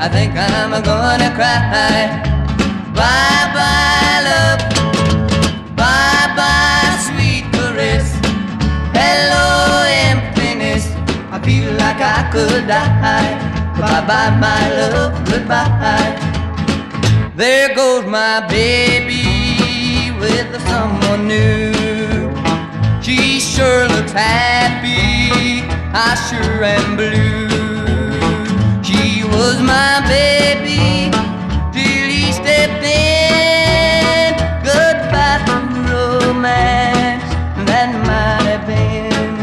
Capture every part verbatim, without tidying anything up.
I think I'm gonna cry. Bye bye love, bye bye sweet caress. Hello emptiness, I feel like I could die. Bye bye my love, goodbye. There goes my baby with someone new. She sure looks happy, I sure am blue. She was my baby till he stepped in. Goodbye to romance, that might have been.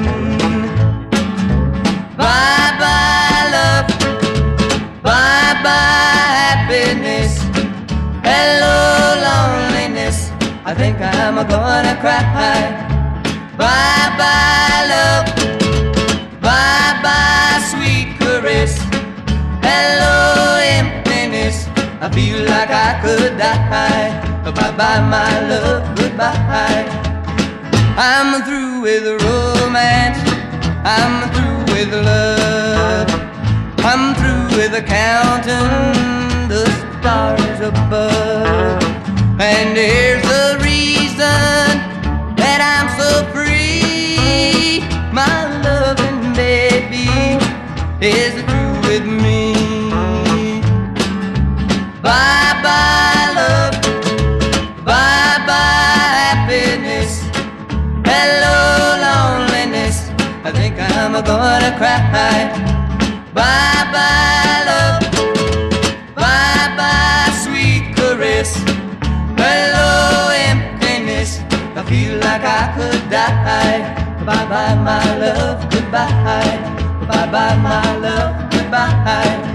Bye bye love, bye bye happiness. Hello loneliness, I think I'm gonna cry. Bye bye love, bye bye sweet caress. Hello emptiness, I feel like I could die. Bye bye my love, goodbye. I'm through with romance, I'm through with love. I'm through with counting the stars above. And here's the reason that I'm so free. My loving baby is through with me. Bye bye love, bye bye happiness. Hello loneliness, I think I'm gonna cry. Bye bye love, bye bye sweet caress. Hello emptiness, I feel like I could die. Bye bye my love, goodbye. Bye bye my love, goodbye.